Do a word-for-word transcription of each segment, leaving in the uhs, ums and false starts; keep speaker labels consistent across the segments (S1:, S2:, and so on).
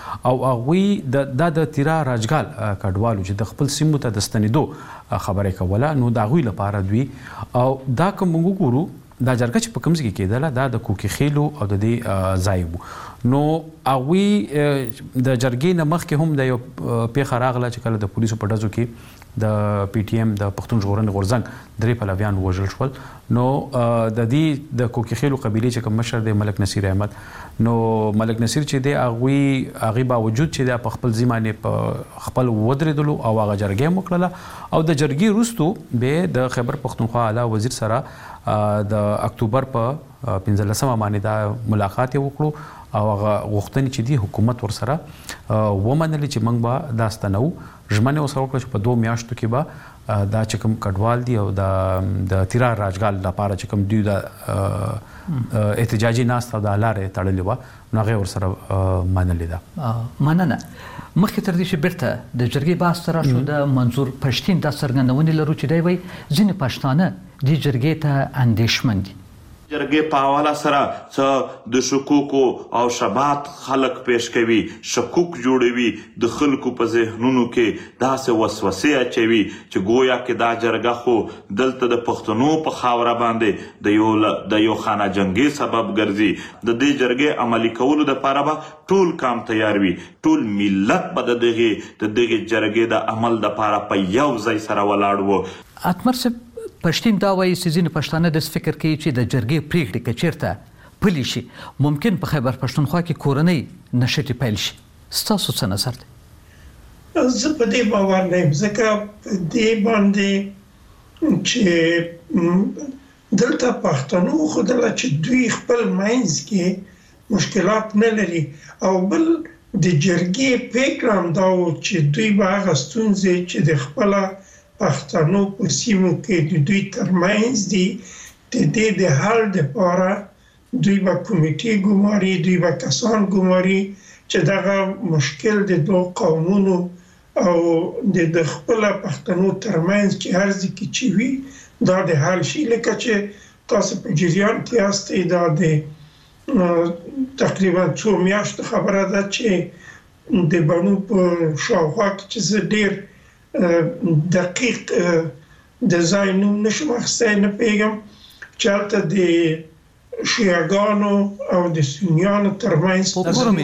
S1: او هغوی د د تیرا راجګال کډوالو چې د خپل سیمو ته د ستنېدو خبرې کوله نو د هغوی لپاره دوی او دا که موږ وګورو دا جرګه چې په کوم ځای کې کېدله دا د کوکي خیلو او د دې ځای وو نو هغوی د جرګې نه مخکې هم د یو پیښه راغله چې کله د پولیسو په ډزو کې د پی ټي ایم د پښتون ژغورنې غورځنګ درې پلویان ووژل شول نو د دې د کوکي خیلو قبیلې چې کوم مشر دی ملک نصیر احمد نو ملک نصیر چې دی هغوی هغې باوجود چې دی په خپل ځای باندې په خپل ودرېدلو او هغه جرګه یې وکړله او د جرګې وروستو بیا د خیبر پښتونخوا اعلی وزیر سره د اکتوبر په پنځلسمه باندې دا ملاقات یې وکړو او هغه غوښتنې چې دی حکومت ورسره ومنلې چې موږ به دا ستنو ژمنه ورسره وکړه چې په دوه میاشتو کې به دا چې کوم کډوال دي او د تیرا راجګال لپاره چې کوم دوی د احتجاجي ناسته او د لارې تړلې وه نو هغې ورسره منلې ده.
S2: مننه. مخکې تر دې چې بیرته د جرګې بحث ته راشو د منظور پښتین دا څرګندونې لرو چې دی وایي ځینې پښتانه دې جرګې ته اندېښمن دي.
S3: جرګې په حواله سره څه د شکوکو او شبهات خلک پیش کوي شکوک جوړوي د خلکو په ذهنونو کې داسې وسوسې اچوي چې گویا کې دا جرګه خو دلته د پښتنو په خاوره باندې د یو د یو خانه جنګي سبب ګرځي. د دې جرګې عملي کولو دپاره به ټول کام تیار وي ټول ملت به د دغې د دغې جرګې د عمل دپاره په یو ځای سره ولاړ و.
S2: اتمر صاحب پښتین دا وایي چې ځینې پښتانه داسې فکر کوي چې د جرګې پرېکړې که چېرته پلي شي ممکن په خیبر پښتونخوا کې کورنۍ نښتې پیل شي. ستاسو څه نظر دی؟
S4: زه په دې باور نه یم ځکه په دې باندې چې دلته پښتنو وښودله چې دوی خپل منځ کې مشکلات نه لري او بل د جرګې پرېکړه هم دا و چې دوی به هغه ستونزې چې د خپله پښتنو په سیمو کې د دوی ترمنځ دي د دې د حل دپاره دوی به کمیټې ګماري دوی به کسان ګماري چې دغه مشکل د دوه قومونو او د خپله پښتنو ترمنځ چې هر ځای کې چې وي دا د حل شي. لکه چې تاسو په جریان کې یاستئ دا د تقریبا څو میاشتو خبره ده چې د بڼو په شاوخوا کې چې زه ډېر دقیق د ځای نوم نشم اخیستی نه پوهېږم چې هلته د شیعهګانو او د سنیانو ترمنځ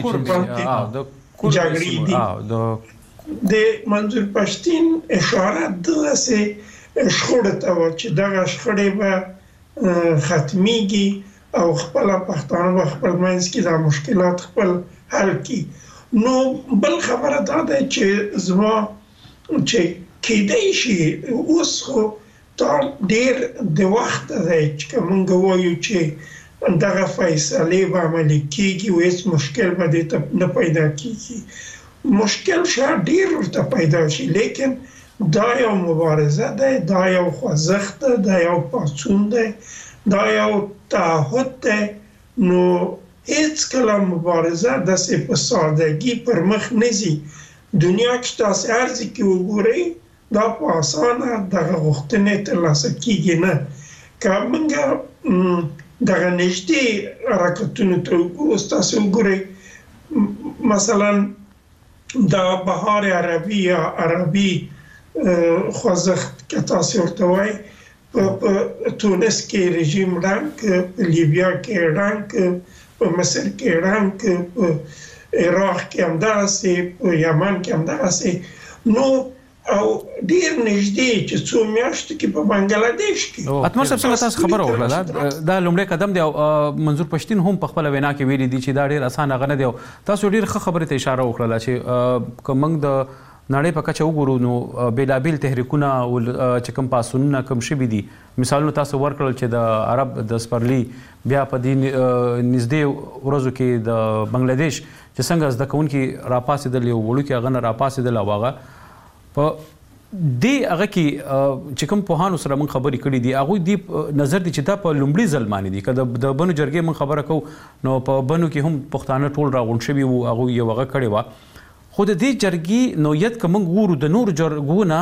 S4: جګړې دي. د منظور پښتین اشاره دغسې شخړو ته وه چې دغه شخړې به ختمیږي او خپله پښتانه به خپل منځ کې دا مشکلات خپل حل کړي. نو بل خبره دا ده چې زما چې کېدای شي اوس خو دا ډېر د وخت دی چې که موږ وایو چې دغه فیصلې به عملي کېږي او هېڅ مشکل به دې ته نه پیدا کېږي. مشکل شاید ډېر ورته پیدا شي لیکن دا یو مبارزه دی دا یو خوځښت دی دا یو پاڅون دی دا یو تعهد دی. نو هېڅکله مبارزه داسې په سادګي پر مخ نه ځي. دنیا کې تاسو هر ځای کې وګورئ دا په اسانه دغه غوښتنې ترلاسه کېږي نه. که موږ دغه نږدې حرکتونو ته وګورو تاسو وګورئ مثلا دا بهار عربي یا عربي خوځښت که تاسو ورته وایئ په تونس کې رژیم ړنګ په لیبیا کې ړنګ په مصر کې ړنګ په عراق کې همداسې په یمن کې همداسې نو او ډېر نږدې چې څو میاشتو کې په بنګلادیش کې.
S1: اتمر صاحب څنګه تاسو خبره وکړه دا لومړی قدم دی او منظور پښتین هم په خپله وینا کې ویلي دي چې دا ډېر اسانه هغه نه دی او تاسو ډېر ښه خبرې ته اشاره وکړله چې که موږ د نړۍ په کچه وګورو نو بېلابېل تحریکونه چې کوم پاڅونونه کوم شوي دي مثالونه تاسو ورکړل چې د عرب د سپرلي بیا په دې نږدې ورځو کې د بنګلادیش چې څنګه زده کوونکي راپاڅېدل یو وړوکي هغه نه راپاڅېدل او هغه په دې هغه کې چې کوم پوهانو سره موږ خبرې کړي دي هغوی دې نظر دي چې دا په لومړي ځل باندې دي که د بنو جرګې موږ خبره کوو نو په بنو کې هم پښتانه ټول راغونډ شوي وو هغوی یو هغه کړې وه خو د دې جرګې نوعیت که موږ ګورو د نورو جرګو نه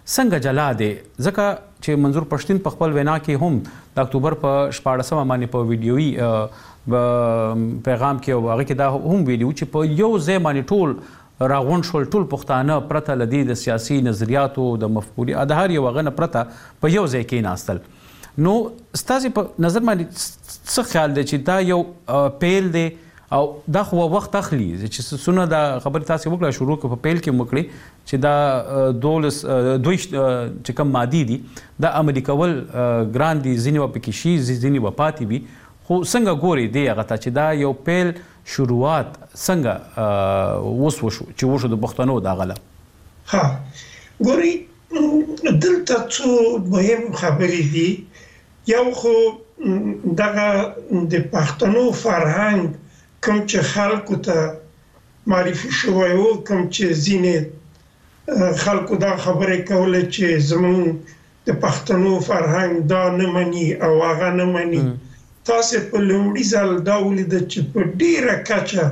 S1: څنګه جلا دی ځکه چې منظور پښتین په خپل وینا کې هم د اکتوبر په شپاړسمه باندې په ویډیويي پیغام کې او هغه کې دا هم ویلو چې په یو ځای باندې ټول راغون شول ټول پښتانه پرته لدی د سیاسي نظریاتو د مفکوري د هر یو غنه پرته په یو ځای کې ناستل نو ستاسو په نظر باندې څه خیال دی چې دا یو پیل دی او دا خو وخت اخلي چې سونه دا خبر تاسو وکړه شروع په پیل کې مکړي چې دا دولس دوی چې کوم مادي دي دا امریکا ول ګران دي ځینی و پکې شي ځینی و پاتې وي خو څنګه ګوري دی هغه ته چې دا یو پیل شروعات څنګه وس وشو چې وشو د پښتنو دا غله
S4: ها ګوري دلته څو مهم خبرې دي یو خو دغه د پښتنو فرهنګ کوم چې خلکو ته معرفي شوی و کوم چې ځینې خلکو دا خبرې کوله چې زموږ د پښتنو فرهنګ دا نه مني او هغه نه مني تاسو په لومړي ځل دا ولیدل چې په ډیره کچه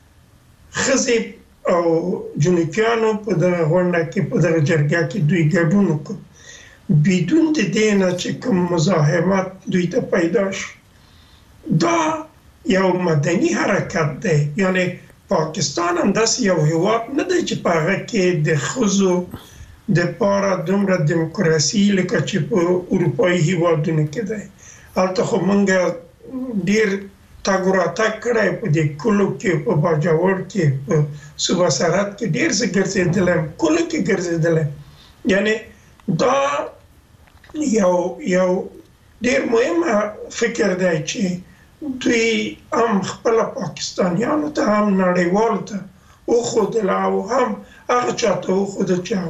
S4: ښځې او جنوکیانو په دغه غونډه کې په دغه جرګه کې دوی ګډون وکړ بدون د دې نه چې کوم مزاحمت دوی ته پیدا شي دا یو مدني حرکت دی یعنی پاکستان هم داسې یو هیواد نه دی چې په هغه کې د ښځو دپاره دومره دیموکراسي لکه چې په اروپایي هیوادونو کې دی هلته خو موږ ډیر تګ راتګ کړی په دې کلو کې په باجوړ کې په صوبه سرحد کې ډیر څه ګرځېدلی کلو کې ګرځېدلی یعنی دا یو یو ډیر مهم فکر دی چې دوی هم خپل پاکستانیانو ته هم نړیوالو ته وښودله او هم هغه چاته وښوده چې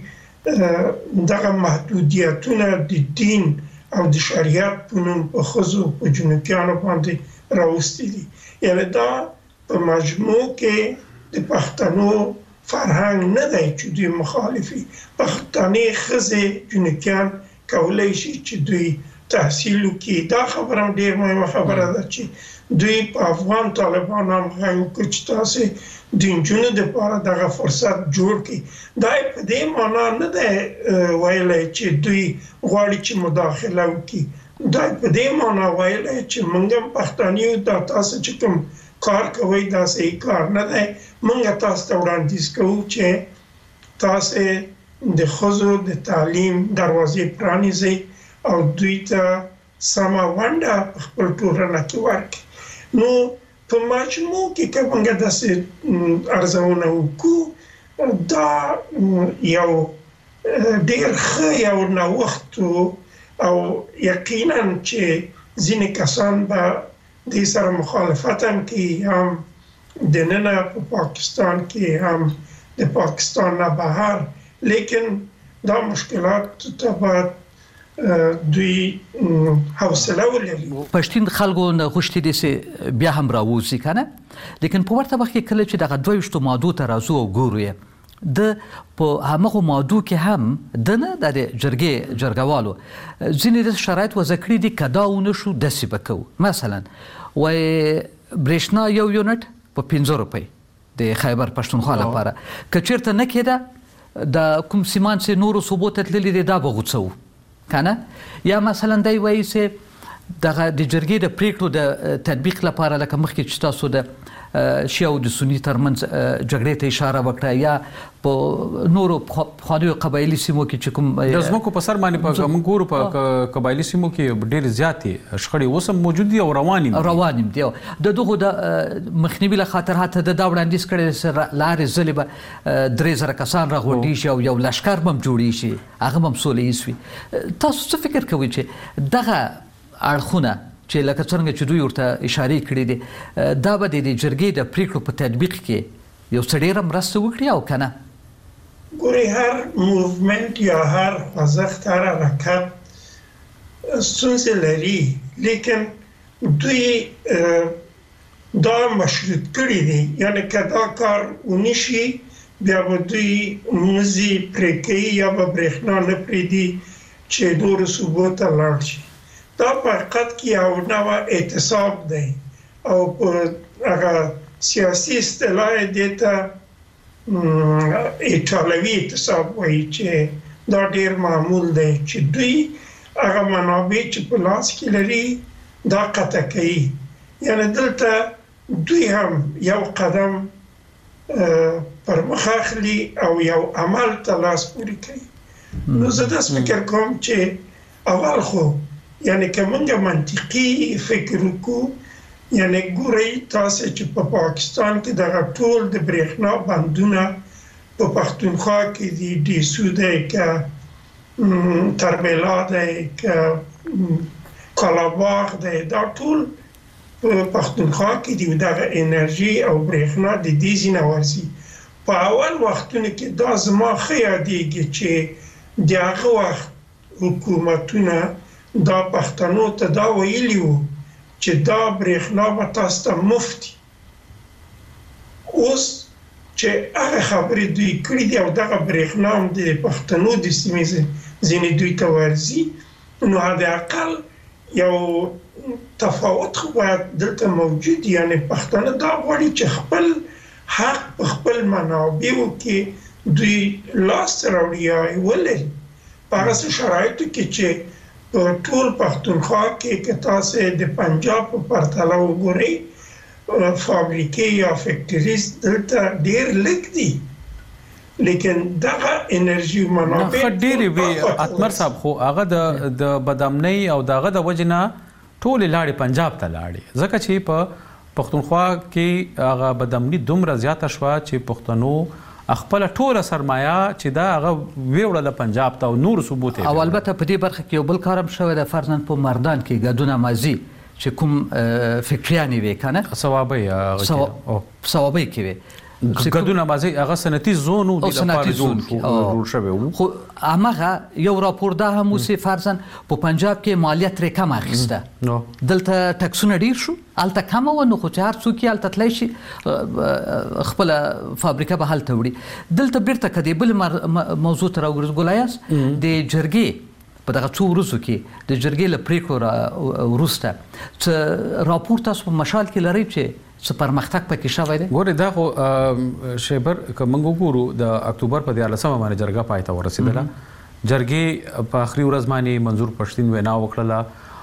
S4: هغوی دغه محدودیتونه د دین او د شریعت په نوم په ښځو په جنوکیانو باندې راوستي دي یعنی دا په مجموع کې د پښتنو فرهنګ نه دی چې دوی مخالفي پښتنې ښځې جنوکیان کولی شي چې دوی تحصیل وکړي دا خبره هم ډېر مهمه خبره ده چې دوی په افغان طالبان هم غږ وکړي چې تاسې د نجونو دپاره دغه فرصت جوړ کړي دا یې په دې معنا نه دی ویلی چې دوی غواړي چې مداخله وکړي دا یې په دې معنا ویلی چې موږ هم پښتانه یو دا تاسو چې کوم کار کوئ دا صحیح کار نه دی موږ تاسو ته وړاندیز کوو چې تاسو د ښځو د تعلیم دروازې پرانیزئ او دوی ته سمه ونډه په خپل ټولنه کې ورکړي نو په مجموع کې که موږ داسې ارزونه وکړو دا یو ډېر ښه یو نوښت او یقینا چې ځینې کسان به دې سره مخالفت هم کوي هم دننه په پاکستان کې هم د پاکستان نه بهر لیکن دا مشکلات ته باید دوی حوصله ولري
S2: پښتون خلکو نه غوښتي دي چې بیا هم راوځي کنه لیکن په ورته وخت کې کله چې دغه دویشتو ماده ته راځو او ګورو د په هغه ماده کې هم د نه د جرګې جرګوالو ځینې د شرایط وضع کړي دي کدا ونشو داسې بکو مثلا وای برېښنا یو یونټ په پنځه روپۍ د خیبر پښتونخوا لپاره که چېرته نه کېده د کوم سیمان چې نورو صوبو ته تللي دي دا به غوڅوو کنه یا مثلا دی وایي چې دغه د جرګې د پریکړو د تطبیق لپاره لکه مخکې چې تاسو د شیعه او د سني ترمنځ جګړې ته اشاره وکړه یا په نورو پخوانیو قبایلي سیمو کې چې کوم
S1: د ځمکو په سر باندې په موږ ګورو په قبایلي سیمو کې ډېرې زیاتې شخړې اوس هم موجود دي او روانې دي
S2: روانې دي د دغو د مخنیوي له خاطر حتی د دا وړاندیز کړی چې لارې ځلې به درې زره کسان راغونډي شي او یو لښکر به هم جوړې شي هغه به هم سوله ییز وي تاسو څه فکر کوئ چې دغه اړخونه چې لکه څنګه چې دوی ورته اشارې کړې دي دا به د جرګې د پریکړو په تطبیق کې یو څه ډېره مرسته وکړي او که نه
S4: ګورئ هر موومنټ یا هر خوځښت هر حرکت ستونزې لري لیکن دوی دا مشروط کړي دي یعنی که دا کار ونشي بیا به دوی مزي پرې کوي یا به برېښنا نه پرېږدي چې نورو صوبو ته لاړ شي دا په حقیقت کې یو نوع اعتصاب دی او په هغه سیاسي اصطلاح دې ته ایټالوي اعتصاب وایي چې دا ډیر معمول دی چې دوی هغه منابع چې په لاس کې لري دا قطع کوي. یعنی دلته دوی هم یو قدم پر مخ اخلي او یو عمل ته لاس پورې کوي. نو زه داسې فکر کوم چې اول خو یعنی که موږ منطقي فکر وکړو، یعنی ګورئ تاسې چې په پا پاکستان کې دغه ټول د برېښنا بندونه په پښتونخوا کې دي، ډیسو دی که تربیلا دی که کالاباغ دی، دا ټول په پښتونخوا کې دي. دغه انرژي او برېښنا د دې ځای نه ورځي. په اول وختونو کې دا زما ښه یادېږي چې د هغه وخت حکومتونه دا پښتنو ته دا ویلي وو چې دا برېښنا به تاسو ته مفت وي. اوس چې هغه خبرې دوی کړي دي او دغه برېښنا هم د پښتنو د سیمې ځینې دوی ته ورځي، نو حداقل یو تفاوت خو باید دلته موجود. یعنی پښتانه دا غواړي چې خپل حق په خپل منابعو کې دوی لاس راوړي یا ولري. په هغه شرایطو کې چې په ټول پښتونخوا کې که تاسو د پنجاب په پرتله وګورئ، فابریکې یا فیکټریز دلته ډیر لږ دي، لیکن دغه انرژي منابع
S1: ډېرې وي. اتمر صاحب خو هغه د بدامنۍ او دغه د وجې نه ټولې لاړې پنجاب ته لاړې، ځکه چې په پښتونخوا کې هغه بدامني دومره زیاته شوه چې پښتنو خپل ټوله سرمایه چې دا هغه ویوړله پنجاب ته او نور ثبوت یې.
S2: او البته په دې برخه کې یو بل کار هم شوی دی، فرضاً په مردان کې ګدونه مازی چې کوم فکریانې وې که نه
S1: صوابۍ
S2: صوابۍ کې وې
S1: ګدونه مازی هغه صنعتي زون و د لپاره جوړ شوی و.
S2: خو هماغه یو راپور دا هم اوسې فرضاً په پنجاب کې مالیه ترې کم اخیسته، دلته ټکسونه ډیر شو، هلته کمه وه، نو خو چې هر څوک یې هلته تللی شي خپله فابریکه به هلته وړي. دلته بیرته که د بل موضوع ته راوګرځېدلای یاست، د جرګې په دغه څو ورځو کې د جرګې له پرېکړو وروسته څه راپور تاسو په مشال کې لرئ چې څه پرمختګ پکې شوی دی؟
S1: ګورې دا خو شیبر که موږ وګورو د اکتوبر په دیارلسمه باندې جرګه پای ته ورسېدله. جرګې په آخري ورځ باندې منظور پښتین وینا وکړله،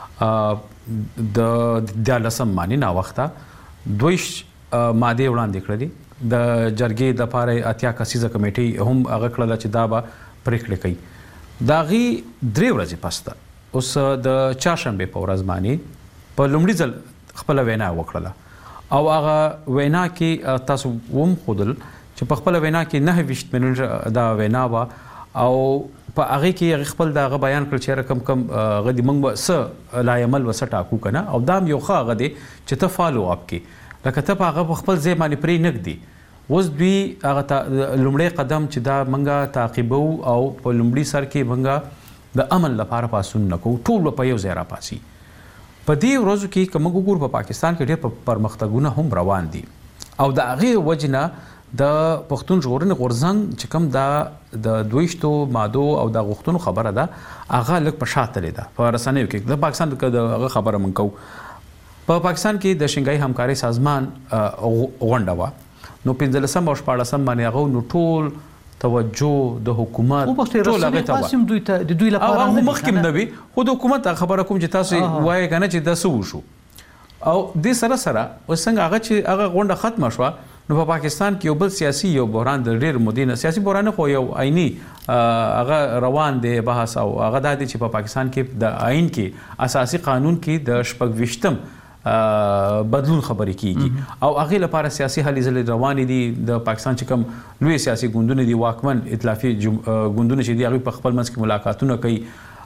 S1: د دیارلسم باندې ناوخته دویشت مادې وړاندې کړلې. د جرګې دپاره اتیا کسیزه کمیټۍ هم هغه کړله چې دا به پرېکړې کوي. د هغې درې ورځې پسته اوس د چهارشنبې په ورځ باندې په لومړي ځل خپله وینا وکړله او هغه وینا کې تاسو وم ښودل چې په خپله وینا کې نهه ویشت منټه دا وینا وه او په هغې کې هغې خپل د هغه بیان کړل چې کم کم هغه د موږ به څه لایعمل به څه ټاکو که نه، او دا هم یو ښه هغه دی چې ته فالو اپ کې لکه ته په هغه په خپل ځای باندې پرې نه ږدي. اوس دوی هغه لومړی قدم چې دا موږ تعقیبو او په لومړي سر کې موږ د امن لپاره پاڅون نه کوو، ټول به په یو ځای راپاڅي. په دې ورځو کې که موږ وګورو په پاکستان کې ډېر پرمختګونه هم روان دي او د هغې وجې نه د پښتون ژغورنې غورځنګ چې کوم دا د دویشتو مادو او د غوښتنو خبره ده هغه لږ په شا تللې ده په رسنیو کې. د پاکستان د هغه خبره موږ کوو، په پاکستان کې د شنګھای همکارۍ سازمان غونډه وه، نو پنځلسم او شپاړسم باندې هغه نو ټول توجه د حکومت ټول هغه ته واسم دوی ته د دوی لپاره هغه مخکې نه وي، خو د حکومت خبره کوم چې تاسو وایي کنه چې د څه وشو او د سره سره وسنګ هغه چې هغه غونډه ختمه شوه، نو په پاکستان کې یو بل سیاسي یو بحران د ډېر مودې نه سیاسي بحران خو یو آئینی هغه روان دی بحث، او هغه دا دی چې په پاکستان کې د آئین کې اساسي قانون کې د شپږ ویشتم بدلون خبرې کیږي او هغې لپاره سیاسي هلې ځلې روانې دي. د پاکستان چې کوم لوی سیاسي ګوندونه دي، واکمن ائتلافي ګوندونه چې دي، هغوی په خپل منځ کې ملاقاتونه کوي.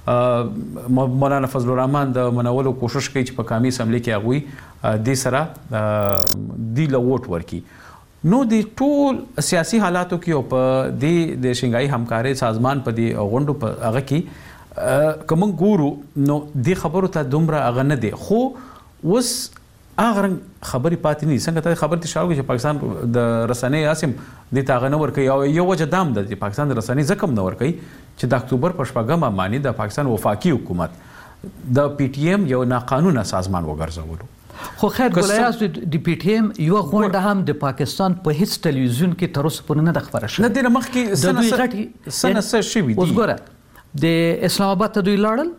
S1: مولانا فضل الرحمن د منولو کوشش کوي چې په قومي اسمبلۍ کې هغوی دې سره دې له ووټ ورکړي. نو د ټول سیاسي حالاتو کې او په دې د شنګھای همکارۍ سازمان په دې غونډو په هغه کې که موږ ګورو نو دې خبرو ته دومره هغه نه دی، خو اوس هغه رنګ خبرې پاتې نه دي. څنګه ته خبرې ته اشاره وکړې چې پاکستان د رسنۍ اسیم دې ته هغه نه ورکوي، او یو وجه دا هم ده چې پاکستان د رسنۍ ځکه هم نه ورکوي چې د اکتوبر په شپږمه باندې د پاکستان وفاقي حکومت د پی ټي ایم یو ناقانونه سازمان وګرځولو.
S2: خو خیر ګولیاز د پی ټی ایم یو غونډه هم د پاکستان په هیڅ ټلویزیون کې تر اوسه پورې نه ده خبره شوې.
S1: نه دې مخکې سنه سنه شوي دي.
S2: اوس ګوره د اسلام آباد ته دوی لاړل،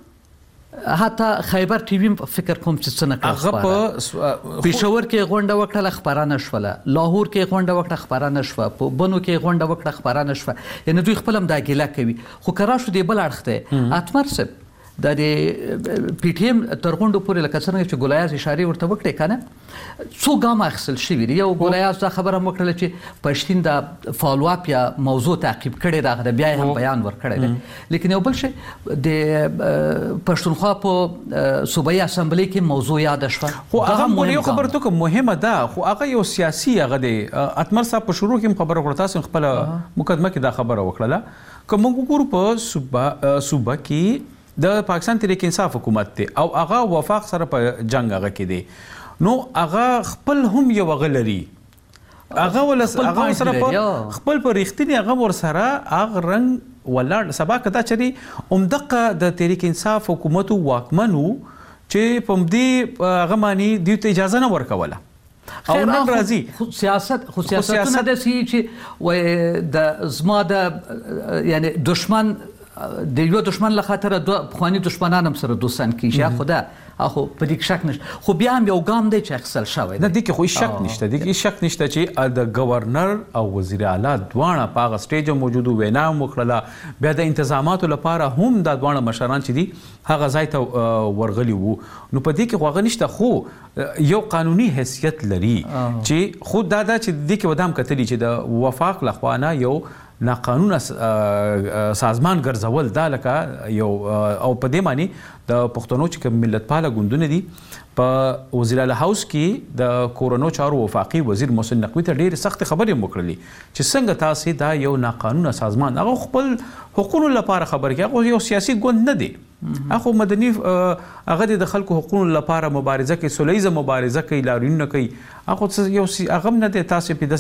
S2: حتی خیبر ټي وي فکر کوم چې څه نه کړل، په پېښور کې غونډه وکړله خپره نه شوله، لاهور کې غونډه وکړه خپره نه شوه، په بنو کې غونډه وکړه خپره نه شوه. یعنې دوی خپل هم دا ګیله کوي. خو که راشو دې بل اړخ ته اتمر صاحب د پی ټی ایم تر غونډو پورې لکه څرنګه چې ګولیاز اشارې ورته وکړې که نه څو ګامه اخیستل شوي دي. یو ګولیاز دا خبره هم وکړله چې پښتین د فالو اپ یا موضوع تعقیب کړې ده، د بیا هم بیان ورکړی دی. لیکن یو بل شی د پښتونخوا په صوبایي اسمبلی کې موضوع یاده شوه.
S1: خو هغه یو خبره تو کوم مهمه ده، خو هغه یو سیاسي هغه دی. اتمر صاحب په شروع کې هم خبره وکړه، تاسو خپل مقدمه کې دا خبره وکړله که موږ وګورو په صوبه صوبه کې د پاکستان تحریک انصاف حکومت دی او هغه وفاق سره په جنگ هغه کې دی، نو هغه خپل هم یو هغه لري، هغه ول هغه سره په خپل په ریښتینی هغه ور سره هغه رنګ ولاړ. سبا کدا چې عمدقه د تحریک انصاف حکومت واکمنو چې په دې هغه معنی د اجازه نه ورکوله او نن راځي
S2: سیاست خو سیاستونه د سی چې و د زما د یعنی دشمن د یو دشمن له خاطر دوه پخواني دشمنان هم سره دوستان کیږي. خدا اخو په دې شک نشته، خو بیا هم یو ګام دی چې اخیستل شوی دی.
S1: نه دې کې خو شک نشته، دې کې شک نشته چې د گورنر او وزیر اعلی دواړه په هغه سټیج موجود وینا وکړله، بیا د انتظاماتو لپاره هم د دواړه مشران چې دي هغه ځای ته ورغلي وو. نو په دې کې خو هغه نشته، خو یو قانوني حیثیت لري چې خو دا دا چې دې کې ودام کتلی چې د وفاق لخوانه یو ناقانونه سازمان ګرځول دا لکه یو او په دې معنی د پښتنو چې کوم ملتپاله ګوندونه دي په وزیر اعلی هاوس کې د کورونو چارو وفاقي وزیر محسن نقوی ته ډېر سخت خبرې وکړلې چې څنګه تاسو دا یو ناقانونه سازمان هغه خپل حقوقو لپاره خبر کې هغه یو سیاسي ګوند نه دی، هغه مدني هغه د خلکو حقوقو لپاره مبارزه کوي، سولیزه مبارزه کوي، لاریونونه کوي. هغه یو هغه نه دی تاسو په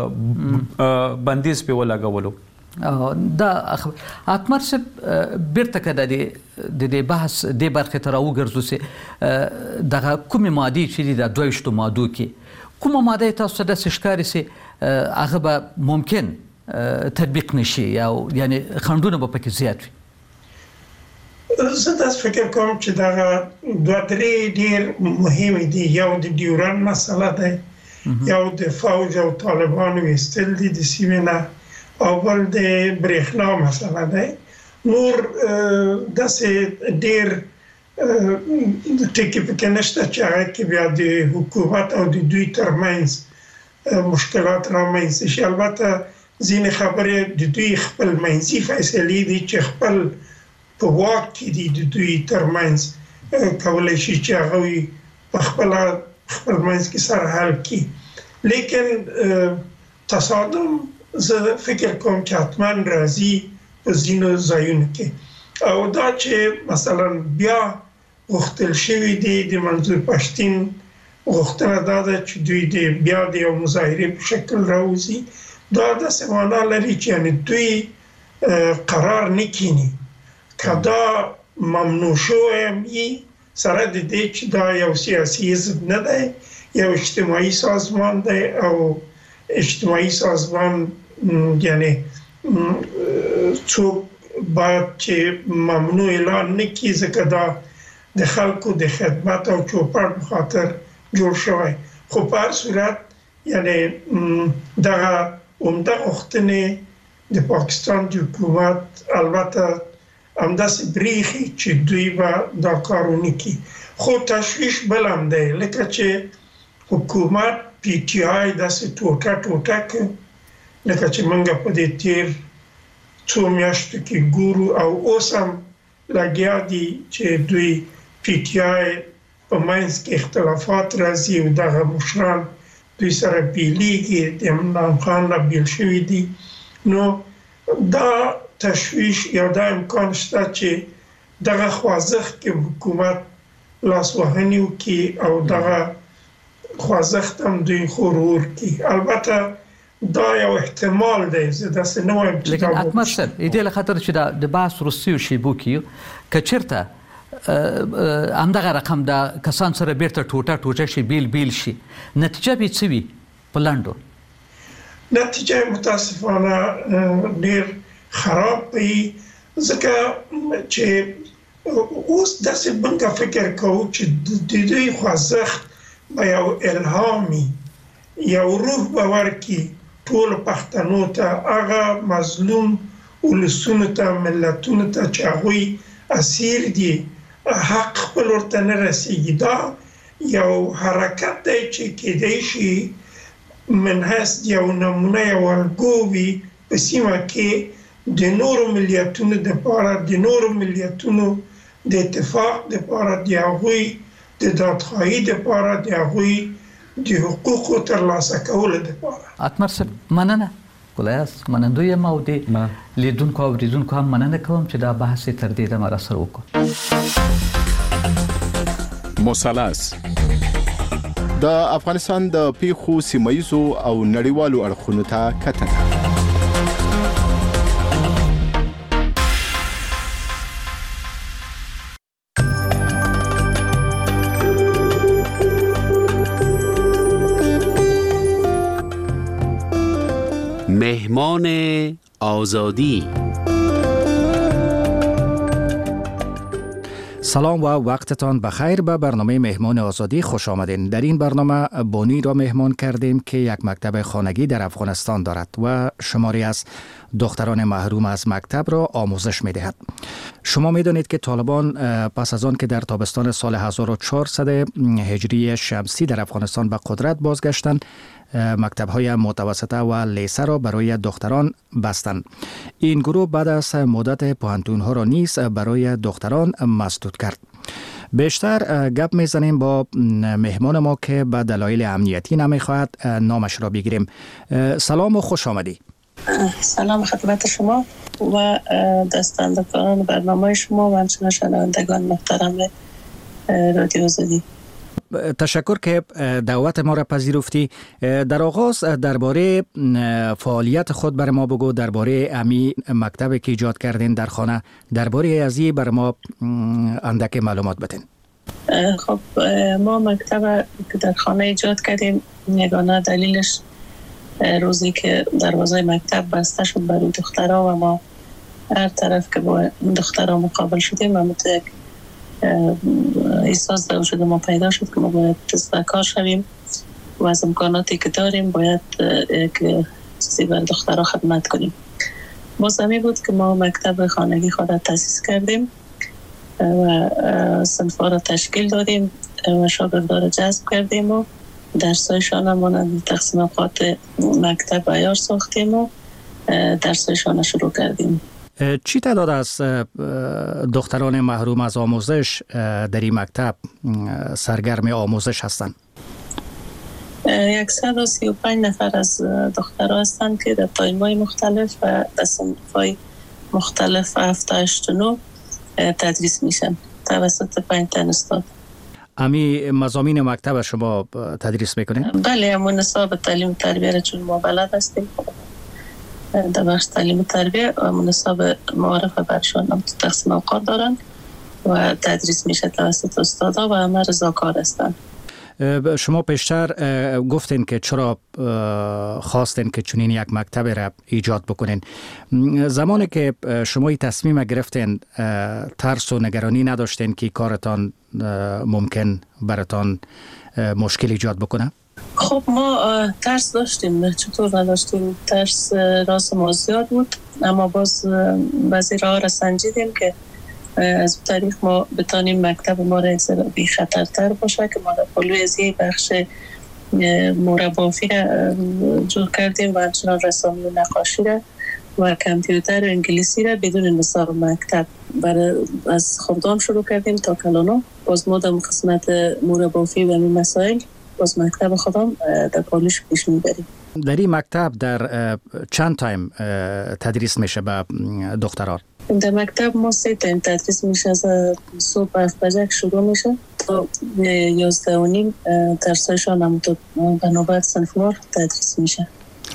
S1: داسې بندیز په ولګولو.
S2: دا اتمر صاحب بیرته کده د دې بحث د برخه تر وګرځو سي دغه کومه ماده چې د دویشتو مادو کې کومه ماده تاسو د شکاري سي هغه به ممکن تطبیق نشي یا یعنی خندونه به پکې زیات وي.
S4: زه تاسو فکر کوم چې دا دوه درې ډېر مهم دي. یو د ډیورن مسله ده، یو د فوج او طالبانو ایستل دي د سیمې نه، او بل د برېښنا مسله ده. نور داسې ډېر ټکي پکې نشته چې هغه کې بیا د حکومت او د دوی ترمنځ مشکلات رامنځته شي. البته ځینې خبرې د دوی خپل منځي فیصلې دي چې خپل په واک کې دي د دوی ترمنځ کولی شي چې هغوی په خپله خپل منځ کې سره حل کړي. لیکن تصادم زه فکر کوم چې حتماً راځي په ځینو ځایونو کې، او دا چې مثلا بیا غوښتل شوي دي د منظور پښتین غوښتنه دا ده چې دوی د بیا د یو مظاهرې په شکل راوځي. دا داسې معنا لري چې یعنې دوی قرار نه کیني که دا ممنوع شوی وي سره د دې چې دا یو سیاسي حزب نه دی، یو اجتماعي سازمان دی، او اجتماعي سازمان یعنی څوک باید چې ممنوع اعلان نه کړي ځکه دا د خلکو د خدمت او چوپړ په خاطر جوړ شوی. خو په هر صورت یعنی دغه عمده غوښتنې د پاکستان د حکومت البته همداسې بریښي چې دوی به دا کار ونه کړي. خو تشویش بل هم دی، لکه چې حکومت پی ټي آی داسې ټوټه ټوټه کړ لکه چې موږ په دې تیر څو میاشتو کې ګورو، او اوس هم لګیا دي چې دوی پی ټي آی په منځ کې اختلافات راځي او دغه مشران دوی سره بیلیږي، د عمران خان نه بیل شوي دي. نو دا تشویش یا دا امکان شته چې دغه خوځښت کې حکومت لاسوهنې وکړي او دغه خوځښت هم دوی غرور کړي. البته دا یو احتمال دی، زه داسې نه وایم چې
S2: لیکن اتمر صاحب دې له خاطر چې د بحث روسي او شیبو کې که چېرته همدغه رقم د کسان سره بیرته ټوټه ټوټه شي بیل بیل شي نتیجه به څه وي په لنډو؟
S4: نتیجه متاسفانه ډیر خراب وي ځکه چې اوس داسې بنګه فکر کوو چې د دوی خوځښت به یو الهامي یو روح به ورکړي ټول پښتنو ته هغه مظلوم ولسونو ته ملتونو ته چې هغوی اسیر دي حق خپل ورته نه رسیږي. دا یو حرکت دی چې کېدای شي من هست یو نمونه یو الګو وي په سیمه کې د نورو ملیتونو دپاره د نورو ملیتونو د اتفاق دپاره د هغوی د دادخواهي دپاره د هغوی د حقوقو ترلاسه کولو دپاره.
S2: اتمر صاحب مننه ګلایاس منندوی یم او د لیدونکو او اوریدونکو هم مننه کوم چې دا بحث تر دې دمه راسره وکړو.
S5: مثلث د افغانستان د پیښو سیمایزو او نړیوالو اړخونو ته کتنه.
S6: مهمان آزادی.
S7: سلام و وقتتان بخیر. به برنامه مهمان آزادی خوش آمدین. در این برنامه بانی را مهمان کردیم که یک مکتب خانگی در افغانستان دارد و شماری از دختران محروم از مکتب را آموزش می دهد. شما می دانید که طالبان پس از آن که در تابستان سال هزار و چهارصد هجری شمسی در افغانستان به قدرت بازگشتند، مکتب‌های متوسطه و لیسه را برای دختران بستند. این گروه بعد از مدت پوهنتون‌ها را نیز برای دختران مسدود کرد. بیشتر گپ میزنیم با مهمان ما که به دلایل امنیتی نمیخواهد نامش را بگیریم. سلام و خوش آمدی.
S8: سلام خدمت شما و دستاندکاران برنامه شما و همچنین شنوندگان محترم رادیو آزادی.
S7: تشکر که دعوت ما را پذیرفتی. در آغاز درباره فعالیت خود بر ما بگو، درباره امی مکتبی که ایجاد کردین در خانه، درباره ازی بر ما اندک معلومات بدین.
S8: خب ما مکتب که در خانه ایجاد کردیم، یگانه دلیلش روزی که دروازه مکتب بسته شد برای دخترها و ما هر طرف که با دخترها مقابل شدیم و متوجه احساس در وجود ما پیدا شد که ما باید دست به کار شویم و از امکاناتی که داریم باید که چیزی بر دخترها خدمت کنیم. باز همی بود که ما مکتب خانگی خود را تأسیس کردیم و صنف‌ها را تشکیل دادیم و شاگردان را جذب کردیم و درسایشان را مانند تقسیم اوقات مکتب عیار ساختیم و درسایشان را شروع کردیم.
S7: چی تعداد از دختران محروم از آموزش در این مکتب سرگرم آموزش هستند؟
S8: صد و سی و پنج نفر از دخترها هستند که در تایم‌های مختلف و در صنف‌های مختلف هفت هشت و نه تدریس میشن توسط پنج تن استاد.
S7: امی مضامین مکتب شما تدریس میکنین؟
S8: بله، همون نصاب تعلیم تربیه را چون ما بلد هستیم در بخش تعلیم تربیه و منصب معارف برشان هم تقسیم اوقات دارن و تدریس میشه توسط استادا و همه رضاکار هستن.
S7: شما پیشتر گفتین که چرا خواستین که چنین یک مکتب را ایجاد بکنین. زمانی که شما این تصمیم گرفتین ترس و نگرانی نداشتین که کارتان ممکن براتان مشکل ایجاد بکنه؟
S8: خب ما ترس داشتیم، چطور نداشتیم؟ ترس راست ما زیاد بود، اما باز بعضی راه را سنجیدیم که از طریق ما بتانیم مکتب ما را بی خطرتر باشه که ما در پلوی از یک بخش مربافی را جور کردیم و همچنان رسامی و نقاشی را و کامپیوتر و انگلیسی را بدون نصاب مکتب برای از خردان شروع کردیم تا کلانو. باز ما در قسمت مربافی و این مسائل باز مکتب خودم در پالش پیش میبریم.
S7: در این مکتب در چند تایم تدریس میشه به دختران؟
S8: در مکتب ما سه تایم تدریس میشه، از صبح هفت بجه شروع میشه تا یازده و نیم درسایشان هم به نوبت صنفوار تدریس میشه.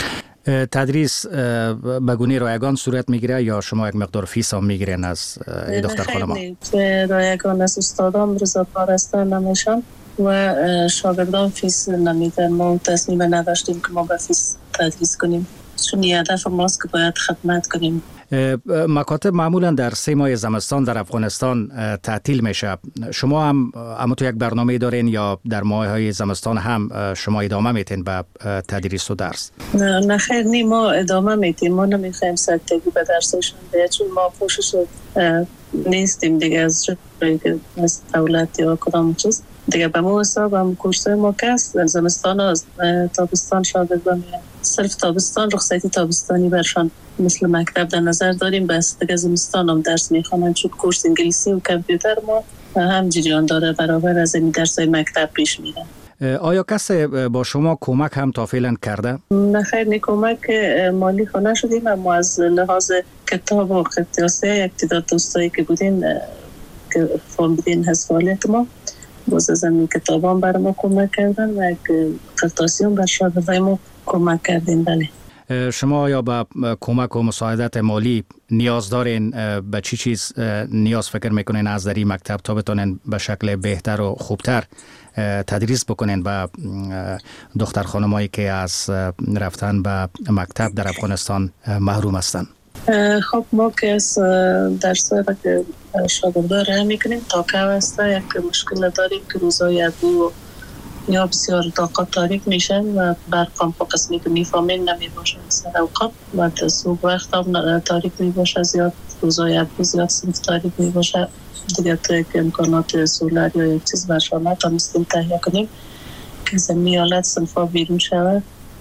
S7: تدریس به گونه رایگان صورت میگیره یا شما یک مقدار فیس هم میگیرین از دختر خانم؟
S8: خیلی رایگان از استادان رضاکار هستن نمیشن و شاگردان فیس نمیدن. ما تصمیم نداشتیم که ما به فیس تدریس کنیم چون هدف ماست که باید خدمت کنیم.
S7: مکاتب معمولا در سه ماه زمستان در افغانستان تعطیل میشه. شما هم اما تو یک برنامه دارین یا در ماه های زمستان هم شما ادامه میتین به تدریس و درس؟
S8: نه, نه خیر نی ما ادامه میتیم. ما نمیخوایم سرتگی به درسشون بید چون ما پوشش نیستیم دیگه از جایی که از دولت یا کدام چیز دیگه. به ما حساب هم کورسای ما کست زمستان و تابستان شاگردان میان. صرف تابستان رخصتی تابستانی برشان مثل مکتب در نظر داریم. بس دیگه زمستان هم درس میخوانن چون کورس انگلیسی و کامپیوتر ما هم جریان داره برابر از این درسای مکتب پیش میرن.
S7: آیا کسی با شما کمک هم تا فعلا کرده؟
S8: نه خیر نی کمک مالی خونه شدیم اما از لحاظ کتاب و قطعاسه یک تعداد دوستایی که بودین که فهمیدین حسوالیت ما باز از این کتاب هم برای ما کمک کردن و یک قطعاسی هم بر شاگردای ما کمک کردین. بله.
S7: شما یا به کمک و مساعدت مالی نیاز دارین؟ به چی چیز نیاز فکر میکنین از در این مکتب تا بتونین به شکل بهتر و خوبتر تدریس بکنین به دختر خانمایی که از رفتن به مکتب در افغانستان محروم هستن؟
S8: خب ما که از درسایی را که شاگردان راه میکنیم تا که هسته یک مشکل داریم که روزای ادو یا بسیار طاقت تاریک میشن و برقام په قسمی که میفهمین نمی باشه سر اوقات و صبح وقت هم تاریک می باشه زیاد روزای ادو زیاد صنف تاریک می باشه دیگه تو که امکانات سولر یا یک چیز برشانه تا مستیم تهیه کنیم که زمین حالت صنفا بیرون شود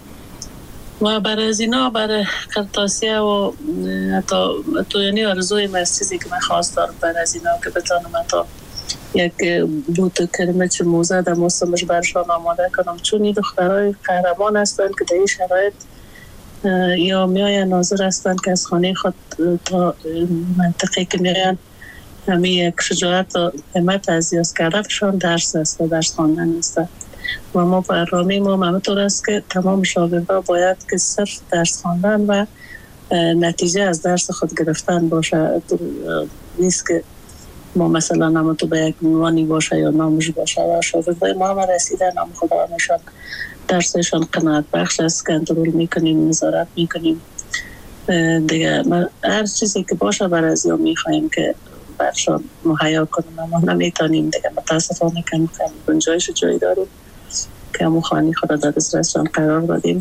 S8: و برای از اینا برای قرطاسیه و حتی تو یعنی آرزوی مسیزی که من خواست دارم برای از اینا که بتانم حتی یک بوت کلمه چه موزه در موسمش برشان آماده کنم چون این دخترهای قهرمان هستن که در این شرایط یا میاین ناظر هستن که از خانه خود تا منطقه که میاین همین یک شجاعت و همت ازیاز کردنشان درس است و درس خواندن است و ما برنامه ما همینطور است که تمام شاگردان باید که صرف درس خواندن و نتیجه از درس خود گرفتن باشه. نیست که ما مثلا نام تو به یک عنوانی باشه یا نامش باشه و شاگردای ما هم رسیدن نام خدا نشان درسشان قناعت بخش است کنترل میکنیم نظارت میکنیم دیگه. هر چیزی که باشه برای از یا میخواییم که برشان مهیا کنیم اما نمیتونیم دیگه. متاسفانه کم کم گنجایش جایی داریم که همون خانی خدا در دسترسشان قرار دادیم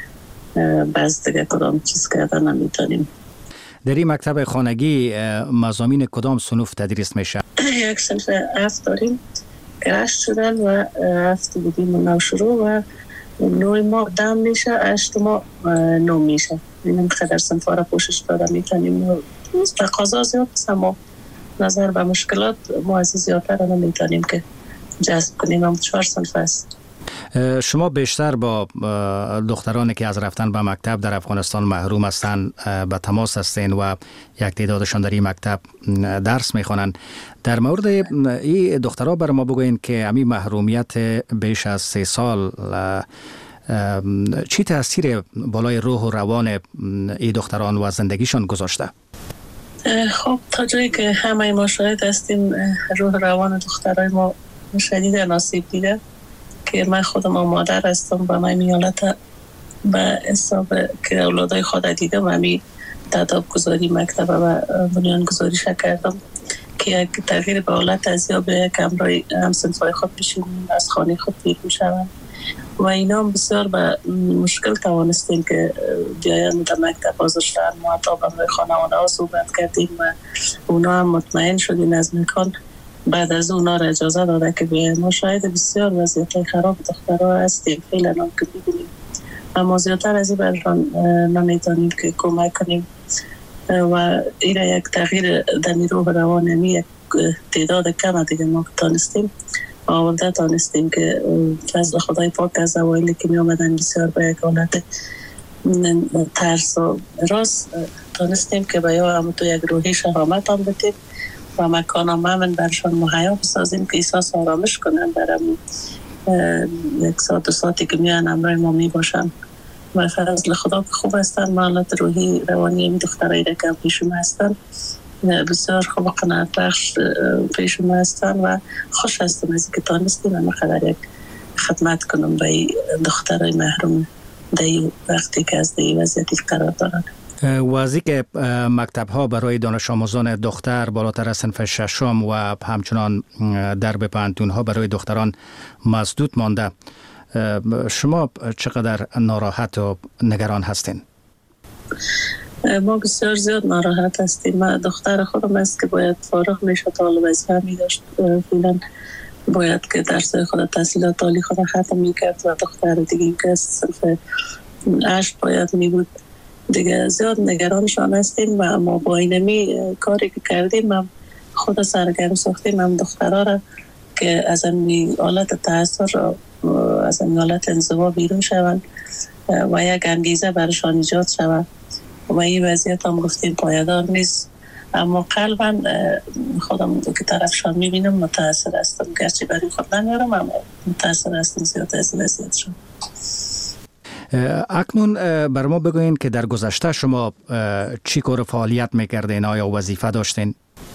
S8: بعض دیگه کدام چیز کردن نمیتونیم.
S7: در این مکتب خانگی مضامین کدام صنوف تدریس میشه؟
S8: یک صنف هفت داریم که هشت شدن و هفت بودیم نو شروع و نوی ما دم میشه هشت ما نو میشه. اینم خدر صنف ها را پوشش داده میتونیم. تقاضا زیاد است اما نظر به مشکلات ما از زیادتر را نمیتونیم که جذب کنیم. هم چهار صنف است.
S7: شما بیشتر با دخترانی که از رفتن به مکتب در افغانستان محروم هستند به تماس هستین و یک تعدادشان در این مکتب درس میخوانند. در مورد این دخترها بر ما بگوین که همین محرومیت بیش از سه سال چی تاثیر بالای روح و روان این دختران و زندگیشان گذاشته؟
S8: خب تا جایی که همه ما شاهد هستیم روح روان دخترای ما شدید آسیب دیده که من خودم مادر هستم و من میالت به حساب که اولادای خود دیدم و می تداب گذاری مکتب و بنیان گذاری کردم که یک تغییر به حالت از یا به یک امرای همسنفای خود بشیم از خانه خود بیرون شوند و اینا هم بسیار به مشکل توانستیم که بیاین در مکتب حاضر شدن. ما تا به خانواده ها صحبت کردیم و اونا هم مطمئن شدین از مکان بعد از اونا را اجازه داده که بیاین. ما شاید بسیار وضعیت خراب دخترها هستیم فعلا هم که ببینیم اما زیادتر از این برشان نمیتونیم که کمک کنیم و این یک تغییر در نیروی روانی یک تعداد کم دیگه ما تانستیم آورده تانستیم که فضل خدای پاک از اوایلی که می آمدن بسیار به یک حالت ترس و راست تانستیم که به یا هم تو یک روحی شهامت هم بتیم و مکان هم همین برشان مهیا بسازیم که احساس آرامش کنن برم یک ساعت و ساعتی که میان امرای ما می باشن و فضل خدا که خوب هستن. حالت روحی روانی این دخترایی که پیشم هستن بسیار خوب و قناعت بخش پیشم هستن و خوش هستم از اینکه تانستیم اما قدر یک خدمت کنم به دخترای محروم در وقتی که از در وضعیتی قرار دارن.
S7: واضحی که مکتب ها برای دانش آموزان دختر بالاتر از صنف ششم و همچنان درب پانتون ها برای دختران مسدود مانده. شما چقدر ناراحت و نگران هستین؟
S8: ما بسیار زیاد ناراحت هستیم. ما دختر خودم است که باید فارغ میشه، طالب وظیفه می داشت، فعلا باید که درسای خود تحصیلات عالی خود ختم میکرد و دختر دیگه که صرف هشت باید می بود. دیگه زیاد نگرانشان هستیم و ما با اینمی کاری که کردیم هم خود سرگرم ساختیم هم دخترها را که از این حالت تأثیر از این حالت انزوا بیرون شوند و یک انگیزه برشان ایجاد شود و این وضعیت هم گفتیم پایدار نیست. اما قلبا خودم که طرفشان میبینم متأثر هستم، گرچه برای خود نمیارم اما متأثر هستم زیاد از وضعیتشان.
S7: اکنون بر ما بگوین که در گذشته شما چی کار فعالیت میکردین؟ آیا وظیفه داشتین؟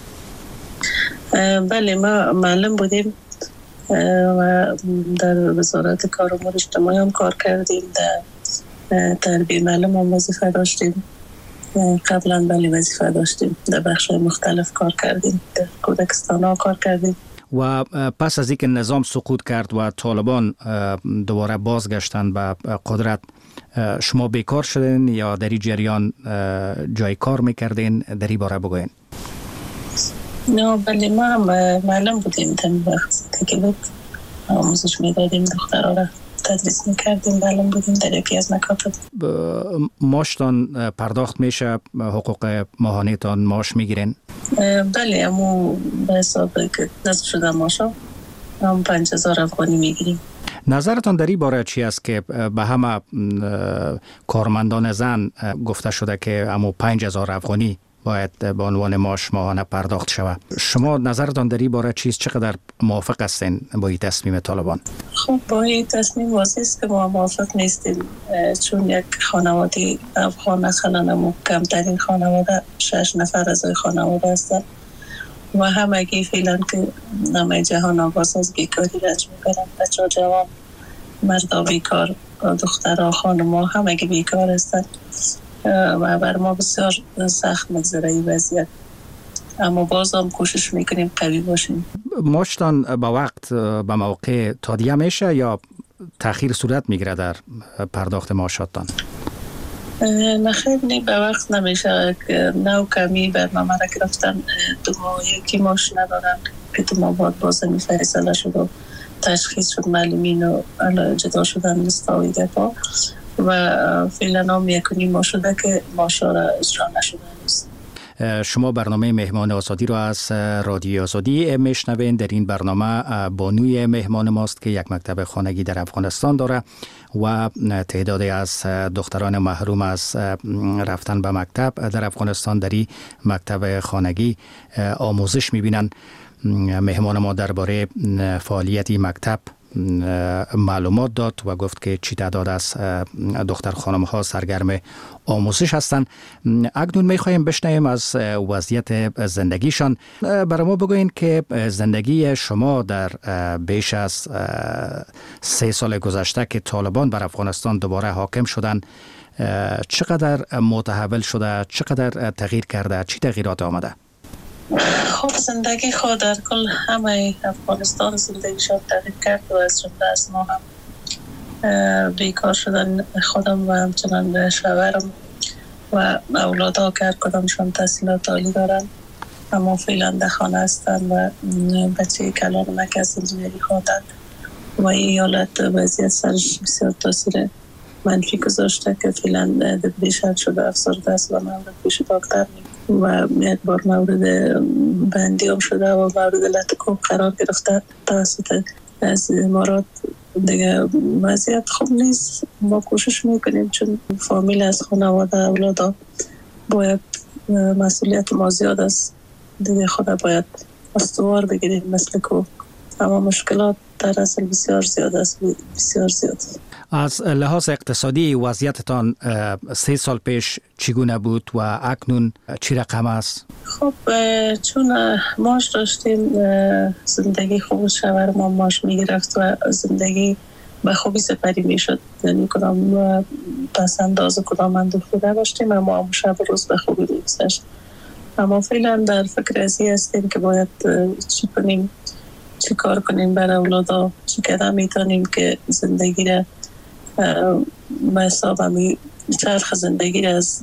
S8: بله، ما معلم بودیم و در وزارت کار امور اجتماعی هم کار کردیم، در تربیه معلم هم وظیفه داشتیم، قبلا بله وظیفه داشتیم، در بخش مختلف کار کردیم، در کودکستان ها کار کردیم.
S7: و پس از اینکه نظام سقوط کرد و طالبان دوباره بازگشتند به قدرت، شما بیکار شدین یا در این جریان جای کار میکردین؟ در این باره بگوین.
S8: نه بله، ما هم معلم بودیم، تن وقت که بود آموزش میدادیم، دخترها را تدریس میکردیم، معلم بودیم در یکی از مکاتب.
S7: ماشتان پرداخت میشه؟ حقوق ماهانه تان ماش میگیرین؟
S8: بله، امو به حساب که نصف شده ماشا هم پنج هزار افغانی میگیریم.
S7: نظرتان در این باره چی است که به همه کارمندان زن گفته شده که امو پنج هزار افغانی باید به عنوان معاش ماهانه پرداخت شود؟ شما نظرتان در این باره چیست؟ چقدر موافق هستین با این تصمیم طالبان؟
S8: خب با این تصمیم واضح است که ما موافق نیستیم، چون یک خانواده افغان اصلا کمترین خانواده شش نفر از خانواده هستند و همگی فعلا که همه جهان آغاز از بیکاری رنج میبرند. بچه جوان، مردا بیکار، دخترها، خانم‌ها همگی بیکار هستند و بر ما بسیار سخت میگذره این وضعیت، اما باز هم کوشش میکنیم قوی باشیم.
S7: ماشتان با وقت به موقع تادیه میشه یا تأخیر صورت میگیره در پرداخت معاشاتتان؟
S8: نخیر، نه به وقت نمیشه. نو کمی برنامه را گرفتن، دو ماه یکی معاش ندارن که دو ماه بعد باز می فیصله شد و تشخیص شد معلمین و جدا شدن لستاوی دفاع و فعلا هم یکنی ما شده که معاشا را اجرا نشده نیست.
S7: شما برنامه مهمان آزادی را از رادیو آزادی میشنوین. در این برنامه بانوی مهمان ماست که یک مکتب خانگی در افغانستان داره و تعدادی از دختران محروم از رفتن به مکتب در افغانستان در این مکتب خانگی آموزش میبینن. مهمان ما درباره فعالیت مکتب معلومات داد و گفت که چی تعداد از دختر خانم ها سرگرم آموزش هستند. اکنون میخواهیم بشنویم از وضعیت زندگیشان. برای ما بگوین که زندگی شما در بیش از سه سال گذشته که طالبان بر افغانستان دوباره حاکم شدن چقدر متحول شده، چقدر تغییر کرده، چی تغییرات آمده؟
S8: خب زندگی خود در کل همه افغانستان زندگی شد تغییر کرد و از جمله از ما هم بیکار شدن خودم و همچنان شوهرم و اولادها که هر کدامشان تحصیلات عالی دارن اما فعلا در خانه هستن و بچه کلان مکس انجینری خواندن و این حالت وضعیت سرش بسیار تاثیر منفی گذاشته که فعلا دپریشن شده، افسرده است و مورد پیش دکتر و یک بار مورد بندی هم شده و مورد لطکوب قرار گرفته توسط از امارات. دیگه وضعیت خوب نیست. ما کوشش میکنیم چون فامیل از خانواده اولادا باید مسئولیت ما زیاد است، دیگه خدا باید استوار بگیریم مثل کو، اما مشکلات در اصل بسیار زیاد است، بسیار زیاد.
S7: از لحاظ اقتصادی وضعیتتان سه سال پیش چگونه بود و اکنون چی رقم است؟
S8: خب چون ماش داشتیم زندگی خوب شوهر ما ماش میگرفت و زندگی به خوبی سپری میشد، یعنی کدام پس انداز کدام اندوخته داشتیم اما هم شب روز به خوبی میگذشت. اما فعلا در فکر ازی هستیم که باید چی کنیم، چی کار کنیم برای اولادا، چی قدم میتونیم که زندگی را به حساب همی چرخ زندگی را از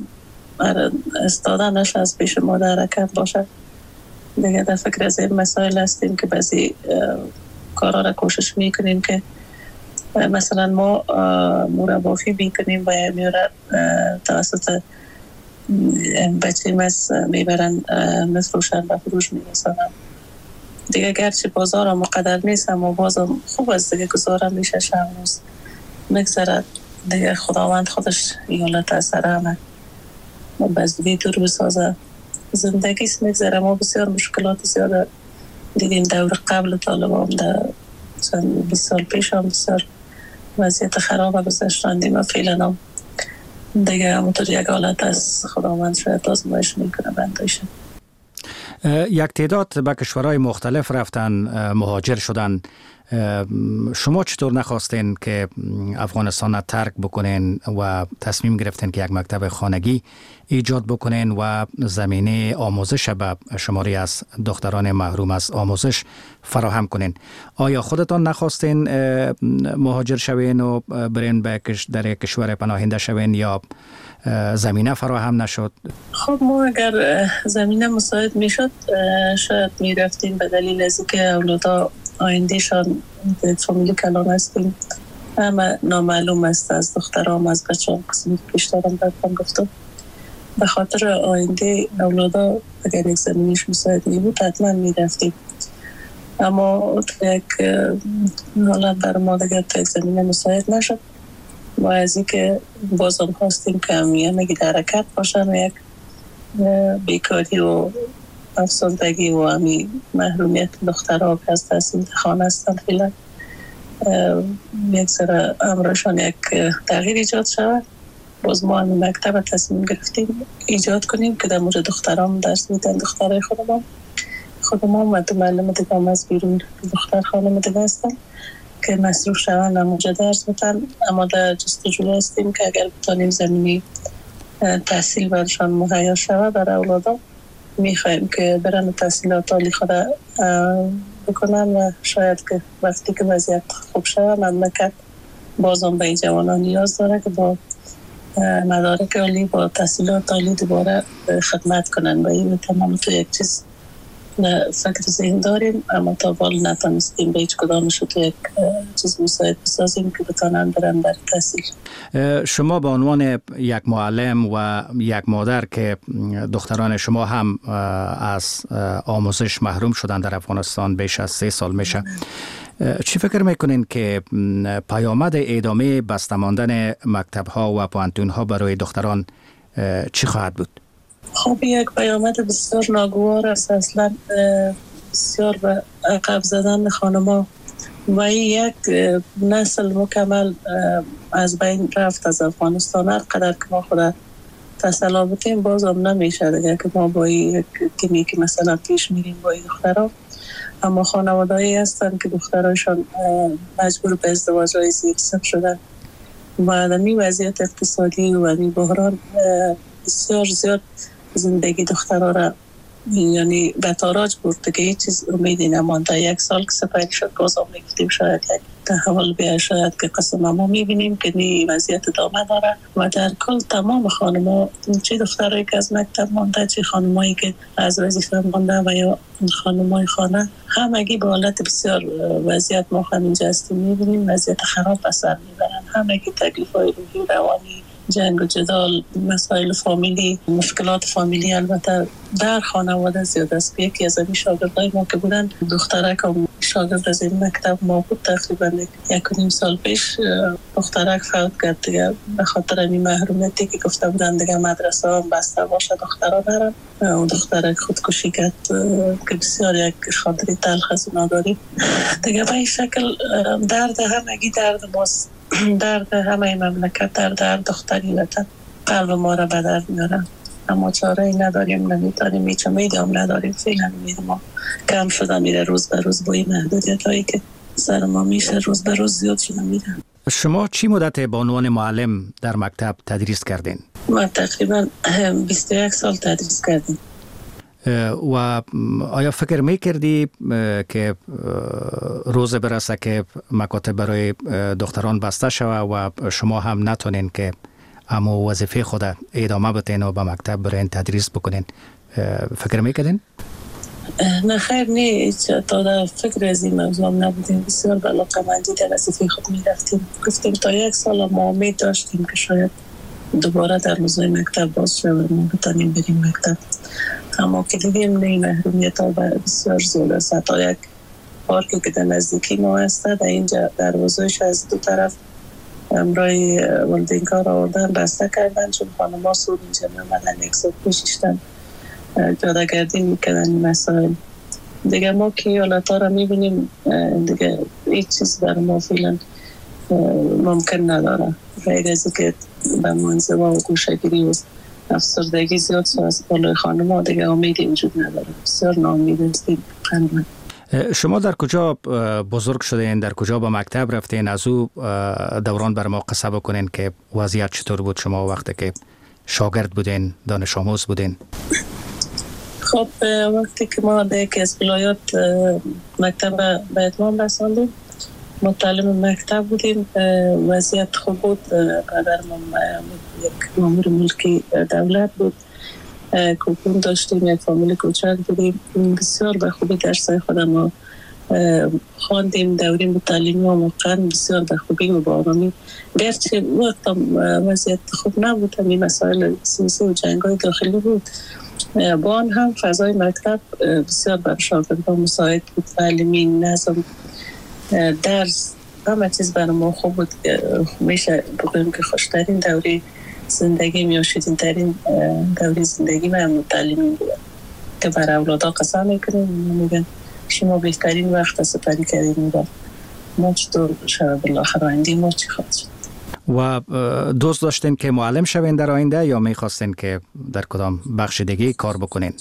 S8: استادنش از پیش ما در حرکت باشد. دیگه در فکر از این مسائل هستیم که بعضی کارا را کوشش میکنیم که مثلا ما مربافی میکنیم و میاره توسط بچه مز میبرن مفروشن و فروش میرسانن. دیگه گرچه بازار هم مقدر نیست اما بازم خوب است دیگه گذاره میشه شب روز مگذرد. دیگه خداوند خودش ایالت از سر همه بزدگی دور بسازه. زندگی است میگذره. ما بسیار مشکلات زیاده دیدیم دور قبل طالبان در بیست سال پیش هم بسیار وضعیت خراب گذاشتندیم و فعلا هم دیگه همونطور یک حالت از خداوند شاید آزمایش میکنه بندایشه.
S7: یک تعداد به کشورهای مختلف رفتن، مهاجر شدن. شما چطور نخواستین که افغانستان را ترک بکنین و تصمیم گرفتین که یک مکتب خانگی ایجاد بکنین و زمینه آموزش به شماری از دختران محروم از آموزش فراهم کنین؟ آیا خودتان نخواستین مهاجر شوین و برین به در کشور پناهنده شوین یا زمینه فراهم نشد؟
S8: خب ما اگر زمینه مساعد میشد شاید میرفتیم، به دلیل از که اولادا آیندهشان فامیلی کلان هستیم اما نامعلوم است از دخترام از بچه هم قسمی پیش دارم برکن گفتم. به خاطر آینده اولادا اگر یک زمینیش مساعد می بود حتما می رفتیم، اما یک حالت بر ما دیگر تا یک زمینه مساعد نشد و از این که بازم خواستیم که همیانگی در حرکت باشن و یک بیکاری و افسردگی و همی محرومیت دخترها که از تحصیل خانه هستند فیلن یک سر امرشان یک تغییر ایجاد شود. باز ما همی مکتب تصمیم گرفتیم ایجاد کنیم که در مورد دختران درس میدن. دخترهای خودمان خودمان و دو معلم دیگه هم از بیرون دختر خانم دیگه هستن که مصروف شوند و موجه درس بتن. اما در جستجو هستیم که اگر بتانیم زمینی تحصیل برشان مهیا شود برای اولادا میخوایم که برن تحصیلات عالی خود بکنن و شاید که وقتی که وضعیت خوب شود مملکت بازم به این جوانان نیاز داره که با مدارک عالی با تحصیلات عالی دوباره خدمت کنن و این تمام تو یک چیز فکر ذهن داریم اما تا بال نتانستیم به هیچ کدامش تو یک چیز مساعد بسازیم که بتانن برن در تحصیل.
S7: شما به عنوان یک معلم و یک مادر که دختران شما هم از آموزش محروم شدن در افغانستان بیش از سه سال میشه، چی فکر میکنین که پیامد ادامه بسته ماندن مکتب ها و پوانتون ها برای دختران چی خواهد بود؟
S8: خب یک پیامد بسیار ناگوار است. اصلا بسیار به عقب زدن خانما و یک نسل مکمل از بین رفت از افغانستان. هر قدر که ما خود تسلا بتیم بازم نمیشه دیگه که ما با یک تیمی که مثلا پیش میریم با این دخترها. اما خانوادهایی هستن که دخترایشان مجبور به ازدواج های زیر سن شدن و در این وضعیت اقتصادی و این بحران بسیار زیاد زندگی دخترها را یعنی به تاراج برده که هیچ چیز امیدی نمانده. یک سال که سپری شد بازم میگفتیم شاید یک تحول بیاید، شاید که قسم ما میبینیم که نی وضعیت ادامه داره و در کل تمام خانما چه دخترایی که از مکتب مانده چه خانمایی که از وظیفه مانده و یا خانمای خانه همگی به حالت بسیار وضعیت ما همینجا هستیم میبینیم وضعیت خراب به سر میبرن. همگی تکلیف‌های روحی روانی، جنگ و جدال، مسائل فامیلی، مشکلات فامیلی البته در خانواده زیاد است. یکی از این شاگردای ما که بودن دخترک هم شاگرد از این مکتب ما بود تقریبا یک و نیم سال پیش دخترک فوت کرد دیگه به خاطر این محرومیتی که گفته بودن دیگه مدرسه هم بسته باشه دخترها برن و دخترک خودکشی کرد که بسیار یک خاطری تلخ از اونا داریم دیگه. به این شکل درد همگی درد ماست درد همه مملکت، درد هر دختری وطن قلب ما را به درد میارن، اما چاره ای نداریم، نمیتونیم، هیچ امیدی هم نداریم. فعلا امید ما کم شده میره روز به روز، با این محدودیت هایی که سر ما میشه روز به روز زیاد شده میره.
S7: شما چی مدت به عنوان معلم در مکتب تدریس کردین؟
S8: ما تقریبا بیست و یک سال تدریس کردیم.
S7: و آیا فکر میکردی که روز برسه که مکاتب برای دختران بسته شوه و شما هم نتونین که اما وظیفه خود ادامه بدین و به مکتب برین تدریس بکنین؟ فکر میکردین؟
S8: نه خیر، نه، تا در فکر از این موضوع هم نبودیم. بسیار به علاقه‌مندی در وظیفه خود میرفتیم. گفتیم تا یک سال ما امید داشتیم که شاید دوباره در روزهای مکتب باز شد و ما بتانیم بریم مکتب، اما که دیدیم نه، محرومیت ها بسیار زیاد است. تا یک پارکی که در نزدیکی ما هست، در اینجا دروازه‌اش از دو طرف امرای والدین کار آوردن بسته کردن، چون خانم‌ها سود اینجا می‌آمدن یک سال پیششتن جاده گردی میکنن این مسائل دیگه. ما که ایالت‌ها را میبینیم دیگه هیچ چیز برای ما فعلا ممکن نداره، غیر از که به منزوا و گوشه‌گیری و افسردگی زیاد شد از بالای خانم‌ها، دیگه امیدی وجود نداره. بسیار ناامید هستیم.
S7: شما در کجا بزرگ شدین؟ در کجا به مکتب رفتین؟ از او دوران بر ما قصه بکنین که وضعیت چطور بود شما وقتی که شاگرد بودین، دانش آموز بودین؟
S8: خب وقتی که ما در یکی از ولایات مکتب به اتمام رساندیم، متعلم مکتب بودیم، وضعیت خوب بود. پدرم یک مامور ملکی دولت بود، کوپون داشتیم، یک فامیل کوچک بودیم، بسیار به خوبی درسای خودم ما خواندیم. دوریم تعلیمی و موقعا بسیار به خوبی و با آرامی، گرچه وقت وضعیت خوب نبود، همین مسائل سیاسی و جنگ‌های داخلی بود، با آن هم فضای مکتب بسیار بر شاگردان مساعد بود. تعلیمی، نظم، درس، همه چیز برای ما خوب بود. میشه بگویم که خوشترین دوره زندگی یا شیرین‌ترین دوره زندگی من تعلیمی بود که برای اولادا قسم میکنیم، میگن شما بهترین وقت سپری کردیم و ما چطور شب بالاخره آینده ما چی خواهد شد.
S7: و دوست داشتین که معلم شوین در آینده یا میخواستین که در کدام بخش دیگه کار بکنین؟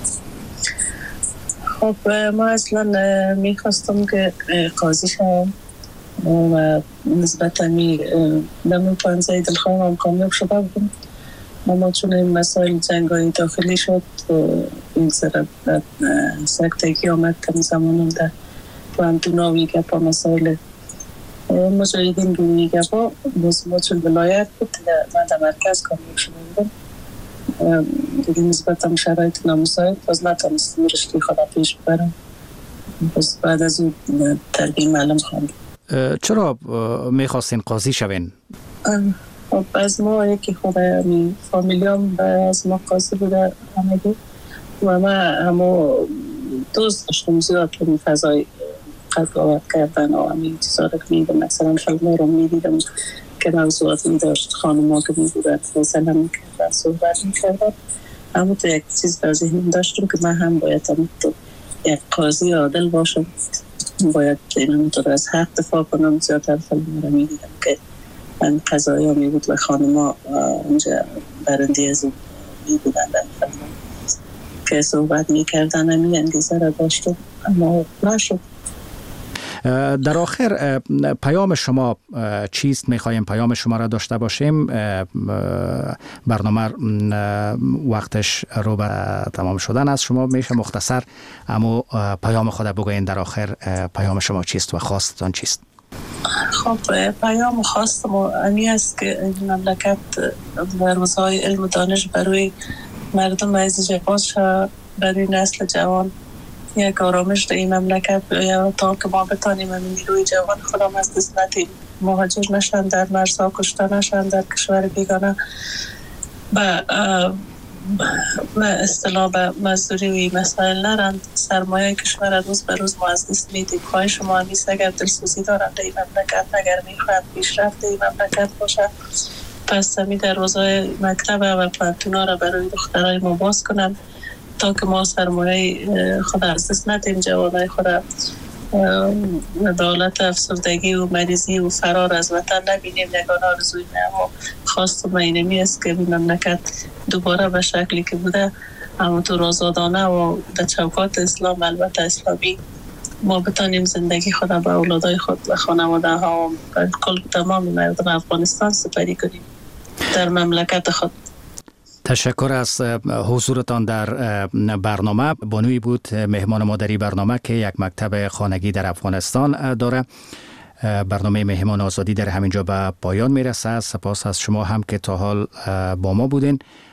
S8: خب ما اصلا میخواستم که قاضی شوم و نسبتا می نمو پانزه دلخواهم کامیاب شده بودم، اما چون این مسائل جنگای داخلی شد این ذره سکتگی آمد کم زمانم در پاندوناوی گپا مسائل مجاهدین روی گپا ما چون ولایت بود من در مرکز کامیاب شده بودم دیگه نسبتا شرایط نامساعد باز نتانستم رشته خودم پیش ببرم. باز بعد از اون تربیه معلم خواندم.
S7: چرا میخواستین قاضی شوین؟
S8: خب از ما یکی خود همی فامیلیام از ما قاضی بوده همگی و ما همو دوست داشتم زیاد که فضای قضاوت کردن و همین چیزا رو میدم. مثلا فیلم رو میدیدم که موضوعات میداشت، خانم ها که میبودن فیصله میکردن، صحبت میکردن، اما تو یک چیز در ذهنم داشتم که من هم باید هم تو یک قاضی عادل باشم، باید اینم تو از حق دفاع کنم. زیادتر فیلم رو میدیدم که من قضایی ها میبود و خانم ها اونجا برنده از اون میبودن در فیلم که صحبت میکردن، همین انگیزه را داشتم اما نشد.
S7: در آخر پیام شما چیست؟ میخوایم پیام شما را داشته باشیم. برنامه وقتش رو به تمام شدن است. شما میشه مختصر اما پیام خود بگوین در آخر پیام شما چیست و خواستتان چیست؟
S8: خب پیام خواستم امی است که این مملکت در روزهای علم و دانش برای مردم عزیز باز برای نسل جوان یک آرامش در این مملکت بیاید تا که ما بتانیم همین نیروی جوان خودم از دست ندیم، مهاجر نشن، در مرزها کشته نشن، در کشور بیگانه و به اصطلاح به مزدوری و این مسائل نرند. سرمایه کشور روز به روز ما از دست میدیم. خواهی شما همیست اگر دلسوزی دارند در این مملکت، اگر میخواهد پیشرفت این مملکت باشه، پس همی در روزهای مکتب و پانتونا را برای دخترای ما باز کنند تا که ما سرمایه خود از دست ندیم، جوانای خود حالت افسردگی و مریضی و فرار از وطن نبینیم. یگانه آرزوی ما خواست و اینمی است که مملکت دوباره به شکلی که بوده همونطور آزادانه و در چوکات اسلام، البته اسلامی، ما بتانیم زندگی خود به اولادای خود و خانواده ها و کل تمام مردم افغانستان سپری کنیم در مملکت خود.
S7: تشکر از حضورتان در برنامه. بانوی بود مهمان ما در این برنامه که یک مکتب خانگی در افغانستان داره. برنامه مهمان آزادی در همینجا به پایان میرسه. سپاس از شما هم که تا حال با ما بودین.